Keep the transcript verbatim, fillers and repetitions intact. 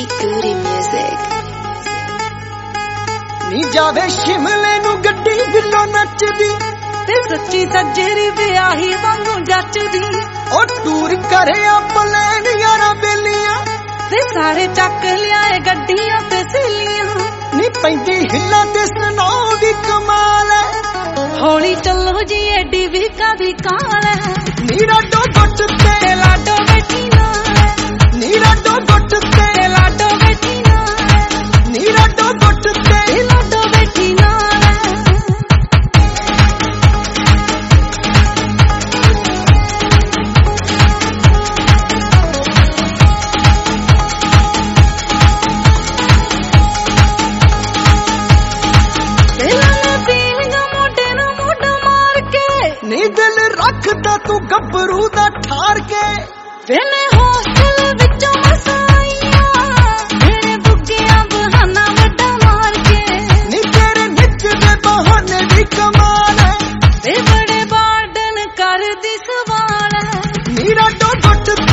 Nikuri Music नी जावे शिमले नू गड्डी बिल्लो नचदी ते सच्ची सज्जेरी ब्याही वांगू जचदी ओ टूर करे प्लेन यारा बेलियां ते सारे चक लियाए गड्डियां ते सहेलियां नी पैंदी हिल्ला ते सुनो दी कमाल है हौली चलो जी एडी भी कादी काल है नीरा डो गुट ते लाडो बैठी नाल नीरा डो गुट ते लाडो बैठी नाल नीरा डो गुट ते लाडो बैठी नाल नी दिल रखदा तू गबरू दा ठार के वेने हॉस्टल विचों मसाइयां मेरे बुग्गियां बहाना वड्डा मार के नी तेरे निक दे बहाने दी कमाल है ते बड़े बार्डन कर दी सवाल है नीरा डो गुट